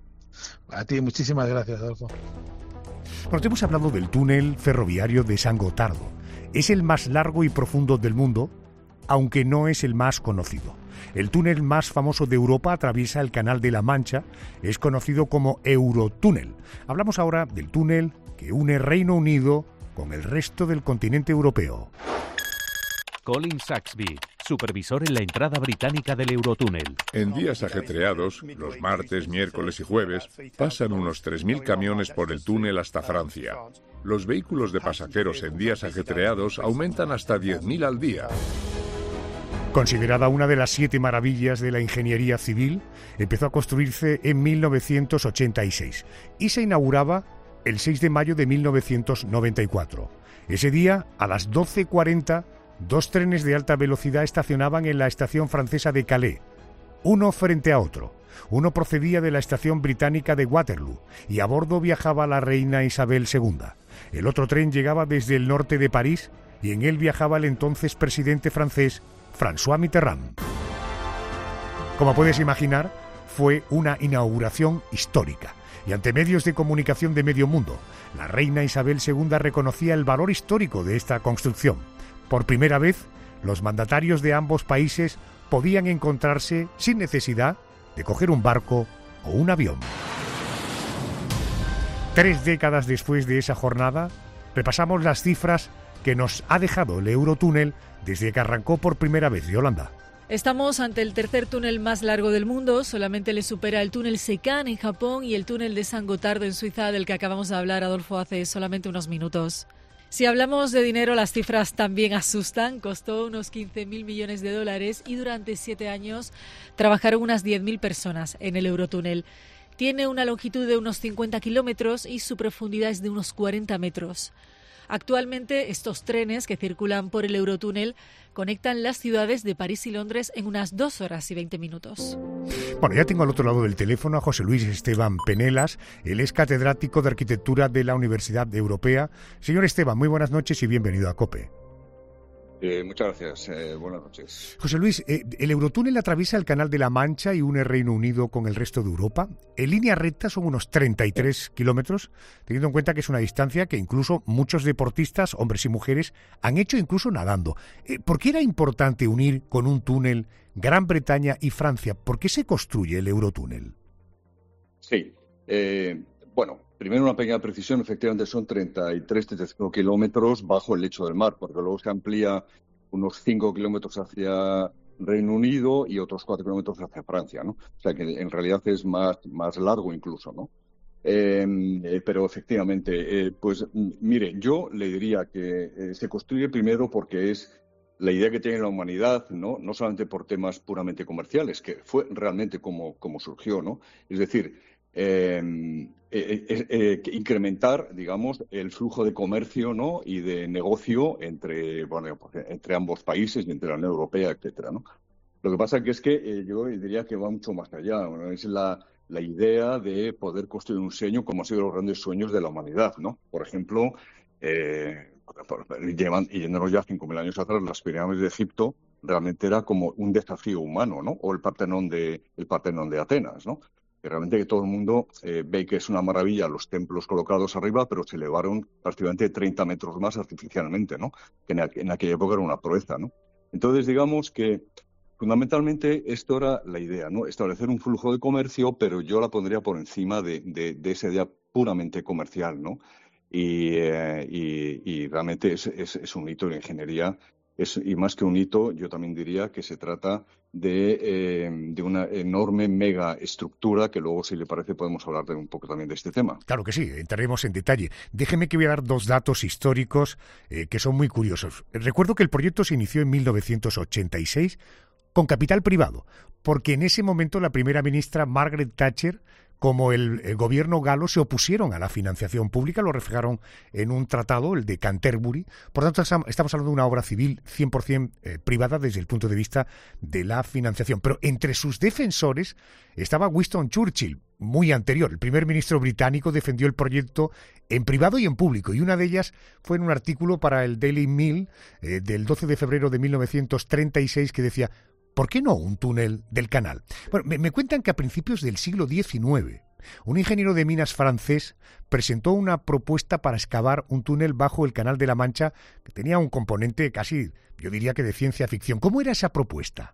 A ti, muchísimas gracias, Adolfo. Bueno, te hemos hablado del túnel ferroviario de San Gotardo. Es el más largo y profundo del mundo, aunque no es el más conocido. El túnel más famoso de Europa atraviesa el Canal de la Mancha, es conocido como Eurotúnel. Hablamos ahora del túnel que une Reino Unido con el resto del continente europeo. Colin Saxby, supervisor en la entrada británica del Eurotúnel. En días ajetreados, los martes, miércoles y jueves, pasan unos tres mil camiones por el túnel hasta Francia. Los vehículos de pasajeros en días ajetreados aumentan hasta diez mil al día. Considerada una de las siete maravillas de la ingeniería civil, empezó a construirse en mil novecientos ochenta y seis y se inauguraba el seis de mayo de mil novecientos noventa y cuatro. Ese día, a las doce cuarenta, dos trenes de alta velocidad estacionaban en la estación francesa de Calais, uno frente a otro. Uno procedía de la estación británica de Waterloo y a bordo viajaba la reina Isabel segunda. El otro tren llegaba desde el norte de París y en él viajaba el entonces presidente francés François Mitterrand. Como puedes imaginar, fue una inauguración histórica y ante medios de comunicación de medio mundo, la reina Isabel segunda reconocía el valor histórico de esta construcción. Por primera vez, los mandatarios de ambos países podían encontrarse sin necesidad de coger un barco o un avión. Tres décadas después de esa jornada, repasamos las cifras que nos ha dejado el Eurotúnel desde que arrancó por primera vez, Yolanda. Estamos ante el tercer túnel más largo del mundo, solamente le supera el túnel Secan en Japón y el túnel de San Gotardo en Suiza, del que acabamos de hablar, Adolfo, hace solamente unos minutos. Si hablamos de dinero, las cifras también asustan. Costó unos quince mil millones de dólares y durante siete años trabajaron unas diez mil personas en el Eurotúnel. Tiene una longitud de unos cincuenta kilómetros y su profundidad es de unos cuarenta metros. Actualmente, estos trenes que circulan por el Eurotúnel conectan las ciudades de París y Londres en unas dos horas y veinte minutos. Bueno, ya tengo al otro lado del teléfono a José Luis Esteban Penelas. Él es catedrático de Arquitectura de la Universidad Europea. Señor Esteban, muy buenas noches y bienvenido a COPE. Eh, muchas gracias. Eh, buenas noches. José Luis, eh, el Eurotúnel atraviesa el Canal de la Mancha y une Reino Unido con el resto de Europa. En línea recta son unos treinta y tres kilómetros, teniendo en cuenta que es una distancia que incluso muchos deportistas, hombres y mujeres, han hecho incluso nadando. Eh, ¿Por qué era importante unir con un túnel Gran Bretaña y Francia? ¿Por qué se construye el Eurotúnel? Sí, eh, bueno... Primero, una pequeña precisión, efectivamente son treinta y tres, treinta y cinco kilómetros bajo el lecho del mar, porque luego se amplía unos cinco kilómetros hacia Reino Unido y otros cuatro kilómetros hacia Francia, ¿no? O sea que en realidad es más, más largo incluso, ¿no? Eh, eh, pero efectivamente, eh, pues mire, yo le diría que eh, se construye primero porque es la idea que tiene la humanidad, ¿no? No solamente por temas puramente comerciales, que fue realmente como, como surgió, ¿no? Es decir, Eh, eh, eh, eh, incrementar, digamos, el flujo de comercio, ¿no? Y de negocio entre, bueno, entre ambos países y entre la Unión Europea, etcétera, ¿no? Lo que pasa que es que eh, yo diría que va mucho más allá, ¿no? Es la, la idea de poder construir un sueño como han sido los grandes sueños de la humanidad, ¿no? Por ejemplo, eh, llevan, y yéndonos ya cinco mil años atrás, las pirámides de Egipto realmente era como un desafío humano, ¿no? O el Partenón de, el Partenón de Atenas, ¿no? Que realmente que todo el mundo eh, ve que es una maravilla los templos colocados arriba, pero se elevaron prácticamente treinta metros más artificialmente, ¿no? Que en, en aquella época era una proeza, ¿no? Entonces, digamos que fundamentalmente esto era la idea, ¿no? Establecer un flujo de comercio, pero yo la pondría por encima de, de, de esa idea puramente comercial, ¿no? Y, eh, y, y realmente es, es, es un hito de ingeniería. Es, y más que un hito, yo también diría que se trata de, eh, de una enorme mega estructura que luego, si le parece, podemos hablar de un poco también de este tema. Claro que sí, entraremos en detalle. Déjeme que voy a dar dos datos históricos eh, que son muy curiosos. Recuerdo que el proyecto se inició en mil novecientos ochenta y seis con capital privado, porque en ese momento la primera ministra Margaret Thatcher, como el, el gobierno galo, se opusieron a la financiación pública, lo reflejaron en un tratado, el de Canterbury. Por tanto, estamos hablando de una obra civil cien por ciento eh, privada desde el punto de vista de la financiación. Pero entre sus defensores estaba Winston Churchill, muy anterior. El primer ministro británico defendió el proyecto en privado y en público, y una de ellas fue en un artículo para el Daily Mail eh, del doce de febrero de mil novecientos treinta y seis que decía: ¿por qué no un túnel del canal? Bueno, me, me cuentan que a principios del siglo diecinueve, un ingeniero de minas francés presentó una propuesta para excavar un túnel bajo el Canal de la Mancha que tenía un componente casi, yo diría que de ciencia ficción. ¿Cómo era esa propuesta?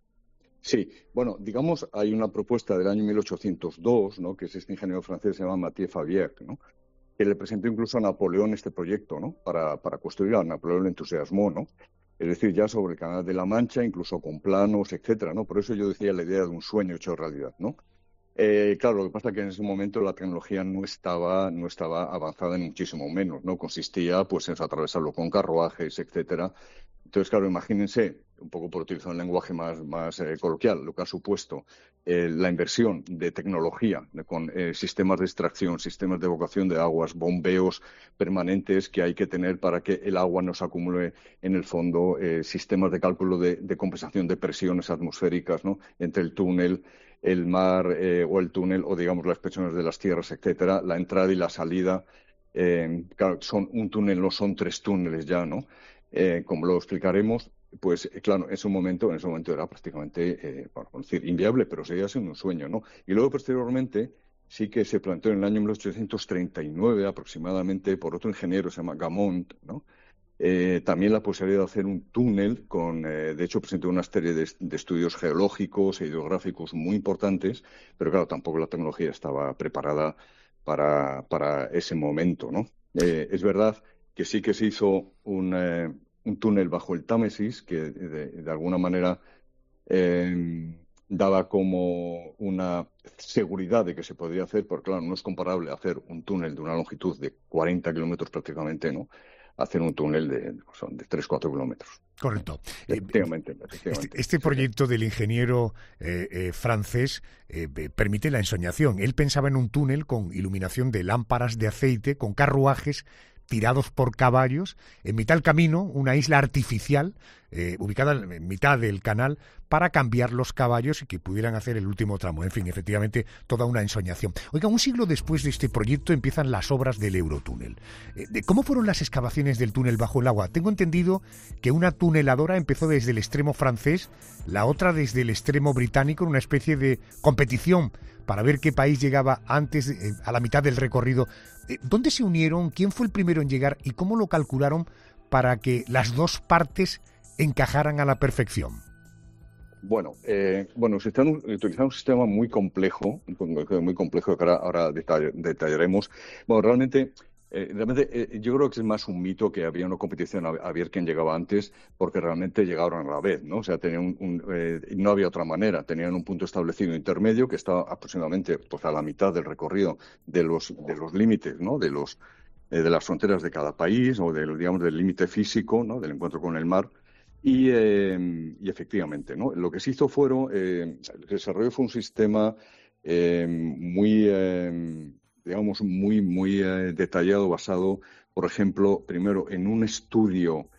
Sí, bueno, digamos, hay una propuesta del año mil ochocientos dos, ¿no? Que es este ingeniero francés, se llama Mathieu Favier, ¿no? Que le presentó incluso a Napoleón este proyecto, ¿no? Para, para construir, a Napoleón le entusiasmó, ¿no? Es decir, ya sobre el Canal de la Mancha, incluso con planos, etcétera, ¿no? Por eso yo decía la idea de un sueño hecho realidad, ¿no? Eh, claro, lo que pasa es que en ese momento la tecnología no estaba, no estaba avanzada en muchísimo menos, ¿no? Consistía, pues, en atravesarlo con carruajes, etcétera. Entonces, claro, imagínense, un poco por utilizar un lenguaje más, más eh, coloquial, lo que ha supuesto eh, la inversión de tecnología, de, con eh, sistemas de extracción, sistemas de evacuación de aguas, bombeos permanentes que hay que tener para que el agua no se acumule en el fondo, eh, sistemas de cálculo de, de compensación de presiones atmosféricas, ¿no? Entre el túnel, el mar eh, o el túnel, o digamos las pensiones de las tierras, etcétera, la entrada y la salida, eh, claro, son un túnel, no son tres túneles ya, ¿no? Eh, como lo explicaremos, pues claro, en ese momento, en ese momento era prácticamente, eh, bueno, decir, inviable, pero seguía siendo un sueño, ¿no? Y luego posteriormente sí que se planteó en el año mil ochocientos treinta y nueve aproximadamente por otro ingeniero, se llama Gaumont, ¿no? Eh, también la posibilidad de hacer un túnel con, eh, de hecho, presentó una serie de, de estudios geológicos e hidrográficos muy importantes, pero claro, tampoco la tecnología estaba preparada para, para ese momento, ¿no? Eh, es verdad que sí que se hizo un, eh, un túnel bajo el Támesis, que de, de alguna manera eh, daba como una seguridad de que se podría hacer, porque claro, no es comparable hacer un túnel de una longitud de cuarenta kilómetros prácticamente, ¿no?, hacer un túnel de, son de tres a cuatro kilómetros. Correcto. Efectivamente, efectivamente. Este, este proyecto del ingeniero eh, eh, francés eh, permite la ensoñación. Él pensaba en un túnel con iluminación de lámparas de aceite, con carruajes tirados por caballos, en mitad del camino, una isla artificial, eh, ubicada en mitad del canal, para cambiar los caballos y que pudieran hacer el último tramo. En fin, efectivamente, toda una ensoñación. Oiga, un siglo después de este proyecto empiezan las obras del Eurotúnel. Eh, ¿Cómo fueron las excavaciones del túnel bajo el agua? Tengo entendido que una tuneladora empezó desde el extremo francés, la otra desde el extremo británico, en una especie de competición para ver qué país llegaba antes, eh, a la mitad del recorrido. ¿Dónde se unieron? ¿Quién fue el primero en llegar? ¿Y cómo lo calcularon para que las dos partes encajaran a la perfección? Bueno, eh, bueno, se están utilizando un sistema muy complejo, muy complejo que ahora, ahora detall, detallaremos. Bueno, realmente, eh, realmente eh, yo creo que es más un mito que había una competición a, a ver quién llegaba antes, porque realmente llegaron a la vez, ¿no? O sea, tenían un, un, eh, no había otra manera. Tenían un punto establecido intermedio que estaba aproximadamente, pues, a la mitad del recorrido de los de los límites, ¿no? De los eh, de las fronteras de cada país, o del, digamos, del límite físico, ¿no?, del encuentro con el mar. Y, eh, y efectivamente, ¿no?, lo que se hizo fueron, eh, el desarrollo fue un sistema eh, muy, eh, digamos, muy, muy eh, detallado, basado, por ejemplo, primero en un estudio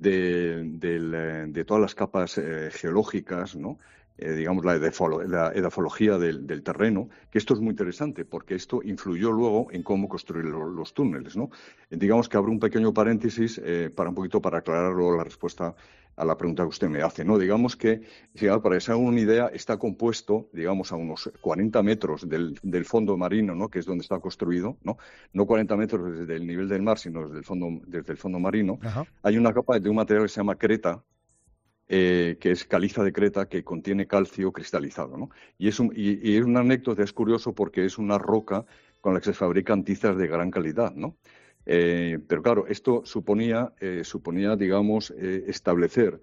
de, de, de todas las capas eh, geológicas, ¿no?, eh, digamos, la, edafolo, la edafología del, del terreno, que esto es muy interesante porque esto influyó luego en cómo construir los, los túneles, ¿no? Eh, digamos que abro un pequeño paréntesis eh, para un poquito para aclarar luego la respuesta a la pregunta que usted me hace, ¿no? Digamos que, para que se haga una idea, está compuesto, digamos, a unos cuarenta metros del, del fondo marino, ¿no?, que es donde está construido, ¿no? No cuarenta metros desde el nivel del mar, sino desde el fondo, desde el fondo marino. Ajá. Hay una capa de un material que se llama creta, Eh, que es caliza de Creta, que contiene calcio cristalizado, ¿no? Y es, un, y, y es una anécdota, es curioso porque es una roca con la que se fabrican tizas de gran calidad, ¿no? Eh, pero claro, esto suponía, eh, suponía digamos, eh, establecer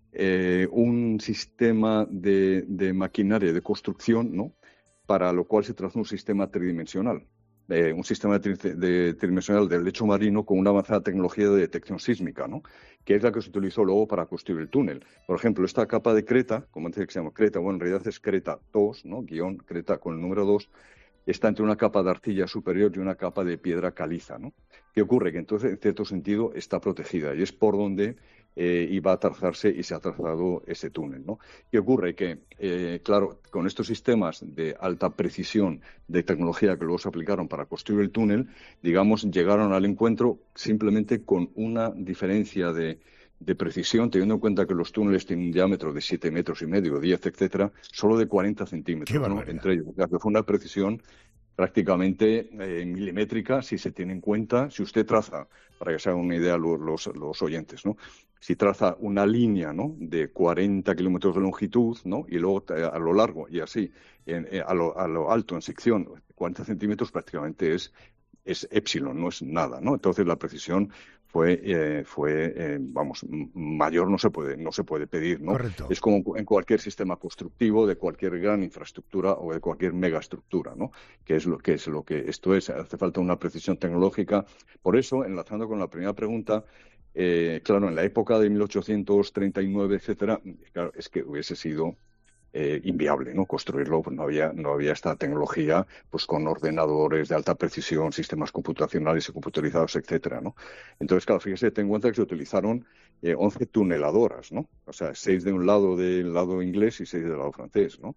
eh, un sistema de, de maquinaria de construcción, ¿no?, para lo cual se trazó un sistema tridimensional. Eh, un sistema de, de, tridimensional del lecho marino con una avanzada tecnología de detección sísmica, ¿no?, que es la que se utilizó luego para construir el túnel. Por ejemplo, esta capa de creta, como dice que se llama creta, bueno, en realidad es creta dos, ¿no?, guión creta con el número dos, está entre una capa de arcilla superior y una capa de piedra caliza, ¿no? ¿Qué ocurre? Que entonces, en cierto sentido, está protegida y es por donde eh, iba a trazarse y se ha trazado ese túnel, ¿no? ¿Qué ocurre? Que, eh, claro, con estos sistemas de alta precisión de tecnología que luego se aplicaron para construir el túnel, digamos, llegaron al encuentro simplemente con una diferencia de, de precisión, teniendo en cuenta que los túneles tienen un diámetro de siete metros y medio, diez, etcétera, solo de cuarenta centímetros, ¿no?, entre ellos. O sea, que fue una precisión prácticamente eh, milimétrica, si se tiene en cuenta, si usted traza, para que se hagan una idea los, los, los oyentes, ¿no?, si traza una línea, ¿no?, de cuarenta kilómetros de longitud, ¿no?, y luego a lo largo y así, en, a, lo, a lo alto en sección, cuarenta centímetros prácticamente es, es epsilon, no es nada, ¿no? Entonces la precisión fue, eh, fue eh, vamos, mayor no se puede, no se puede pedir, ¿no? Correcto. Es como en cualquier sistema constructivo de cualquier gran infraestructura o de cualquier megaestructura, ¿no?, que es lo que es lo que esto es. Hace falta una precisión tecnológica. Por eso, enlazando con la primera pregunta, eh, claro, en la época de mil ochocientos treinta y nueve, etcétera, claro, es que hubiese sido Eh, inviable, ¿no?, construirlo, pues no había no había esta tecnología, pues con ordenadores de alta precisión, sistemas computacionales y computarizados, etcétera, ¿no? Entonces, claro, fíjese, ten en cuenta que se utilizaron eh, once tuneladoras, ¿no? O sea, seis de un lado del lado inglés y seis del lado francés, ¿no?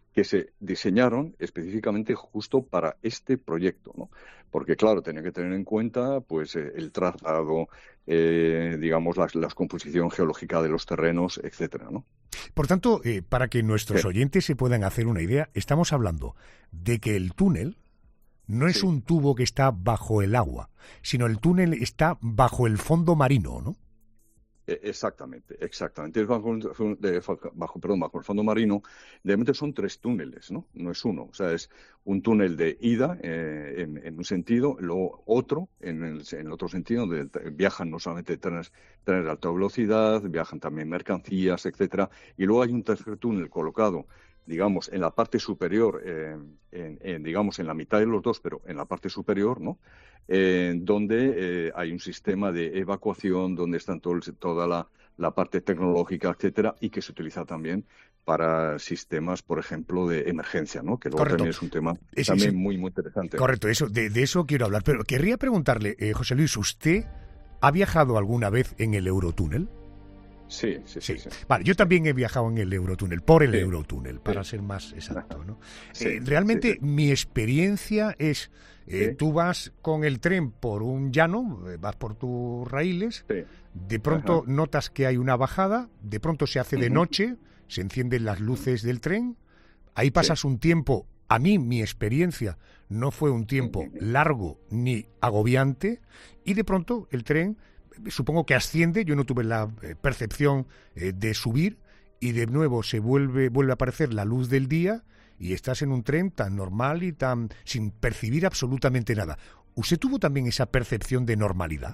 que se diseñaron específicamente justo para este proyecto, ¿no? Porque, claro, tenía que tener en cuenta pues el trazado, eh, digamos, la, la composición geológica de los terrenos, etcétera, ¿no? Por tanto, eh, para que nuestros sí. oyentes se puedan hacer una idea, estamos hablando de que el túnel no es sí. un tubo que está bajo el agua, sino el túnel está bajo el fondo marino, ¿no? Exactamente, exactamente. Es bajo, bajo, perdón, bajo el fondo marino. De momento son tres túneles, ¿no? No es uno. O sea, es un túnel de ida eh, en, en un sentido, luego otro en el, en el otro sentido, donde viajan no solamente trenes, trenes de alta velocidad, viajan también mercancías, etcétera. Y luego hay un tercer túnel colocado, digamos, en la parte superior, eh, en, en, digamos, en la mitad de los dos, pero en la parte superior, ¿no? Eh, donde eh, hay un sistema de evacuación, donde está todo el, toda la, la parte tecnológica, etcétera, y que se utiliza también para sistemas, por ejemplo, de emergencia, ¿no? Que luego Correcto. también es un tema es, también es, muy, muy interesante. Correcto, eso, de, de eso quiero hablar. Pero querría preguntarle, eh, José Luis, ¿usted ha viajado alguna vez en el Eurotúnel? Sí, sí, sí, sí. Vale, yo también he viajado en el Eurotúnel, por el sí. Eurotúnel, para sí. ser más exacto, ¿no? Sí, eh, realmente sí, sí. mi experiencia es, eh, sí. tú vas con el tren por un llano, vas por tus raíles, sí. de pronto Ajá. notas que hay una bajada, de pronto se hace de uh-huh. noche, se encienden las luces del tren, ahí pasas sí. un tiempo, a mí mi experiencia no fue un tiempo uh-huh. largo ni agobiante, y de pronto el tren supongo que asciende, yo no tuve la eh, percepción eh, de subir y de nuevo se vuelve vuelve a aparecer la luz del día y estás en un tren tan normal y tan sin percibir absolutamente nada. ¿Usted tuvo también esa percepción de normalidad?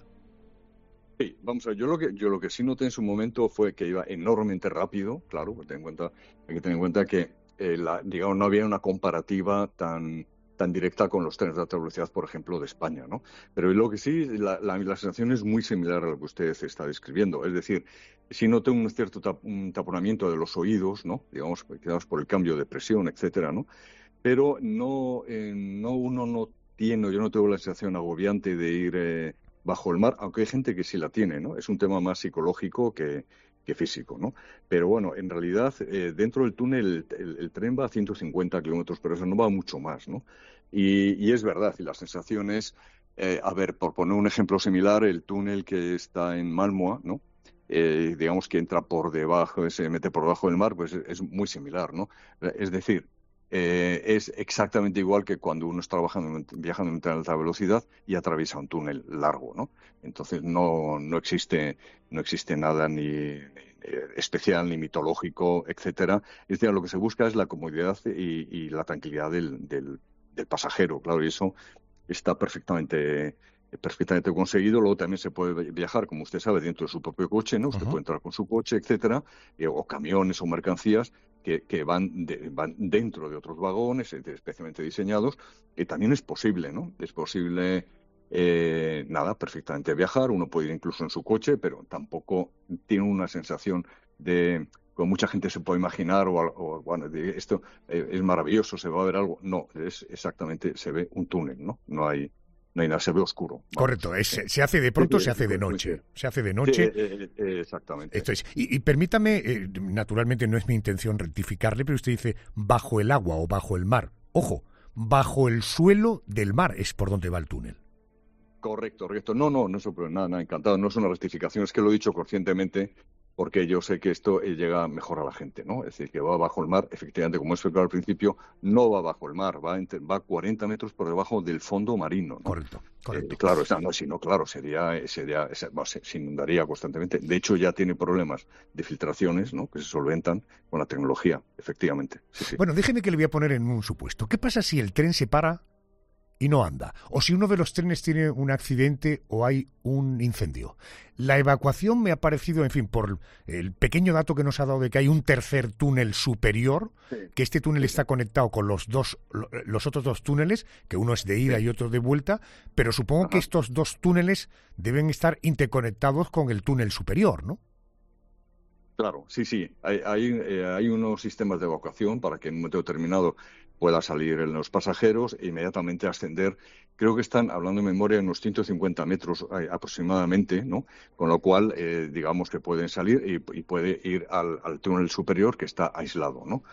Sí, vamos a ver, yo lo que yo lo que sí noté en su momento fue que iba enormemente rápido, claro, porque ten en cuenta, hay que tener en cuenta que eh, la, digamos no había una comparativa tan tan directa con los trenes de alta velocidad, por ejemplo, de España, ¿no? Pero lo que sí, la, la, la sensación es muy similar a lo que usted está describiendo. Es decir, sí noté un cierto tap, un taponamiento de los oídos, ¿no? Digamos, digamos, por el cambio de presión, etcétera, ¿no? Pero no, eh, no uno no tiene, yo no tengo la sensación agobiante de ir eh, bajo el mar, aunque hay gente que sí la tiene, ¿no? Es un tema más psicológico que, que físico, ¿no? Pero bueno, en realidad, eh, dentro del túnel el, el, el tren va a ciento cincuenta kilómetros por hora, no va mucho más, ¿no? Y, y es verdad, y la sensación es, eh, a ver, por poner un ejemplo similar, el túnel que está en Malmö, ¿no? Eh, digamos que entra por debajo, se mete por debajo del mar, pues es, es muy similar, ¿no? Es decir, eh, es exactamente igual que cuando uno está trabajando, viajando en un tren de alta velocidad y atraviesa un túnel largo, ¿no? Entonces no, no existe, no existe nada ni, ni especial, ni mitológico, etcétera. Es decir, lo que se busca es la comodidad y, y la tranquilidad del, del, del pasajero, claro, y eso está perfectamente perfectamente conseguido. Luego también se puede viajar, como usted sabe, dentro de su propio coche, ¿no? Usted uh-huh. puede entrar con su coche, etcétera, eh, o camiones o mercancías que, que van, de, van dentro de otros vagones, especialmente diseñados, y también es posible, ¿no? Es posible, eh, nada, perfectamente viajar. Uno puede ir incluso en su coche, pero tampoco tiene una sensación de, como mucha gente se puede imaginar, o, o bueno, de, esto eh, es maravilloso, se va a ver algo. No, es exactamente, se ve un túnel, ¿no? No hay No hay nada, se ve oscuro. Vamos. Correcto, es, se hace de pronto, se hace de noche. Se hace de noche. Sí, eh, eh, exactamente. Esto es. Y, y permítame, eh, naturalmente no es mi intención rectificarle, pero usted dice bajo el agua o bajo el mar. Ojo, bajo el suelo del mar es por donde va el túnel. Correcto, correcto. No, no, no es nada, nada, encantado. No es una rectificación, es que lo he dicho conscientemente porque yo sé que esto llega mejor a la gente, ¿no? Es decir, que va bajo el mar, efectivamente, como he explicado al principio, no va bajo el mar, va entre, va cuarenta metros por debajo del fondo marino, ¿no? Correcto, correcto. Eh, claro, no, si no, claro, sería, sería, bueno, se, se inundaría constantemente. De hecho, ya tiene problemas de filtraciones, ¿no? Que se solventan con la tecnología, efectivamente. Sí, sí. Bueno, déjeme que le voy a poner en un supuesto. ¿Qué pasa si el tren se para y no anda? O si uno de los trenes tiene un accidente o hay un incendio. La evacuación me ha parecido, en fin, por el pequeño dato que nos ha dado de que hay un tercer túnel superior, sí, que este túnel sí, está sí. conectado con los dos, los otros dos túneles, que uno es de ida sí. y otro de vuelta, pero supongo Ajá. que estos dos túneles deben estar interconectados con el túnel superior, ¿no? Claro, sí, sí. Hay, hay, eh, hay unos sistemas de evacuación para que en un momento determinado pueda salir en los pasajeros e inmediatamente ascender. Creo que están, hablando de memoria, unos ciento cincuenta metros eh, aproximadamente, ¿no? Con lo cual, eh, digamos que pueden salir y, y puede ir al, al túnel superior que está aislado, ¿no?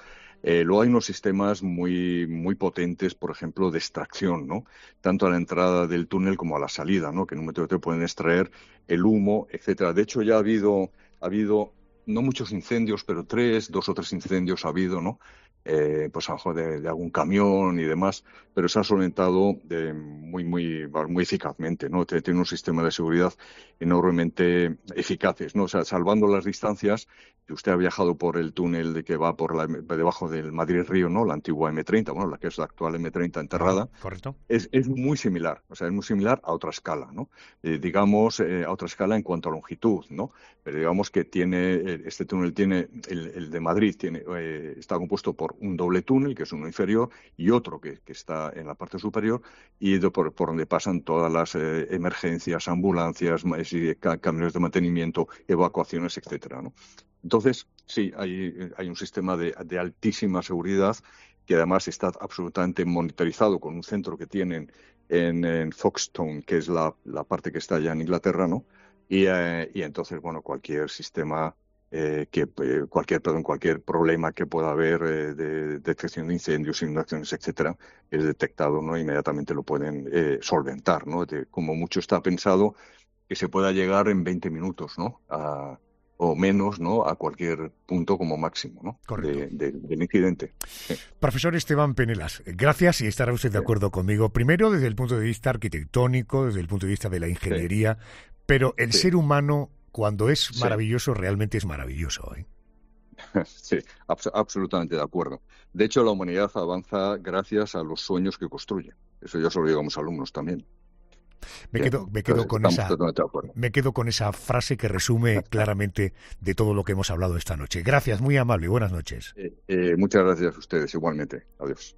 Eh, luego hay unos sistemas muy, muy potentes, por ejemplo, de extracción, ¿no? Tanto a la entrada del túnel como a la salida, ¿no? Que en un momento te pueden extraer el humo, etcétera. De hecho, ya ha habido, ha habido no muchos incendios, pero tres, dos o tres incendios ha habido, ¿no? Eh, pues a lo mejor de, de algún camión y demás, pero se ha solventado de muy, muy, muy eficazmente, ¿no? Tiene un sistema de seguridad enormemente eficaces, ¿no? O sea, salvando las distancias, si usted ha viajado por el túnel de que va por la, debajo del Madrid-Río, ¿no? La antigua eme treinta, bueno, la que es la actual eme treinta enterrada. Ah, correcto. Es, es muy similar, o sea, es muy similar a otra escala, ¿no? Eh, digamos, eh, a otra escala en cuanto a longitud, ¿no? Pero digamos que tiene, este túnel tiene, el, el de Madrid tiene, eh, está compuesto por un doble túnel, que es uno inferior, y otro que, que está en la parte superior, y de, por, por donde pasan todas las eh, emergencias, ambulancias, camiones de mantenimiento, evacuaciones, etcétera, ¿no? Entonces, sí, hay, hay un sistema de, de altísima seguridad que además está absolutamente monitorizado con un centro que tienen en, en Folkestone, que es la, la parte que está allá en Inglaterra, ¿no? Y, eh, y entonces, bueno, cualquier sistema, eh, que eh, cualquier, perdón, cualquier problema que pueda haber eh, de detección de incendios, inundaciones, etcétera, es detectado, ¿no? Inmediatamente lo pueden eh, solventar, ¿no? De, como mucho está pensado que se pueda llegar en veinte minutos, ¿no? A, o menos, ¿no? A cualquier punto como máximo, ¿no? De, de, del incidente. Sí. Profesor Esteban Penelas, gracias, y estará usted de acuerdo sí. conmigo. Primero, desde el punto de vista arquitectónico, desde el punto de vista de la ingeniería, sí. pero el sí. ser humano, cuando es sí. maravilloso, realmente es maravilloso, ¿eh? Sí, abs- absolutamente de acuerdo. De hecho, la humanidad avanza gracias a los sueños que construye. Eso yo se lo digo a mis alumnos también. Me quedo, me quedo con esa, me quedo con esa frase que resume claramente de todo lo que hemos hablado esta noche. Gracias, muy amable, buenas noches. Eh, eh, muchas gracias a ustedes, igualmente. Adiós.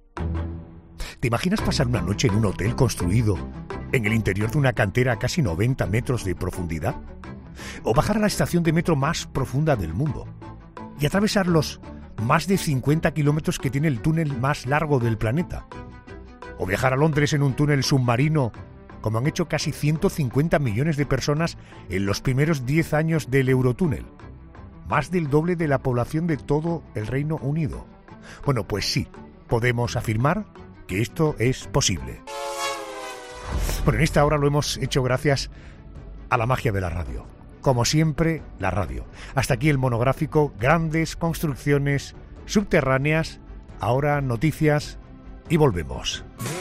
¿Te imaginas pasar una noche en un hotel construido en el interior de una cantera a casi noventa metros de profundidad? ¿O bajar a la estación de metro más profunda del mundo y atravesar los más de cincuenta kilómetros que tiene el túnel más largo del planeta? ¿O viajar a Londres en un túnel submarino, como han hecho casi ciento cincuenta millones de personas en los primeros diez años del Eurotúnel? Más del doble de la población de todo el Reino Unido. Bueno, pues sí, podemos afirmar que esto es posible. Bueno, en esta hora lo hemos hecho gracias a la magia de la radio. Como siempre, la radio. Hasta aquí el monográfico Grandes Construcciones Subterráneas. Ahora noticias y volvemos.